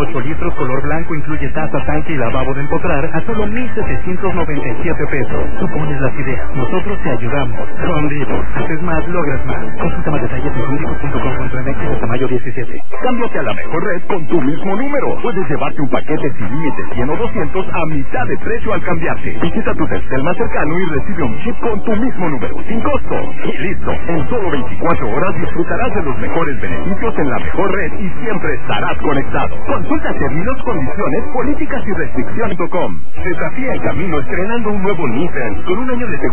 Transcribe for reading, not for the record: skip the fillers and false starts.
8 litros color blanco incluye taza, tanque y lavabo de empotrar a solo 1,797 pesos. Tú pones las ideas, nosotros te ayudamos. Home Depot. Haces más, logras más. Consulta más detalles en homedepot.com.mx hasta mayo 17. Cámbiate a la mejor red con tu mismo número. Puedes llevarte un paquete sin límite 100 o 200 a mitad de precio al cambiarte. Visita tu Telcel más cercano y recibe un chip con tu mismo número, sin costo. Y listo. En solo 24 horas disfrutarás de los mejores beneficios en la mejor red y siempre estarás conectado. Consulta términos, condiciones, políticas y restricciones.com. Desafía el camino estrenando un nuevo Nissan con un año de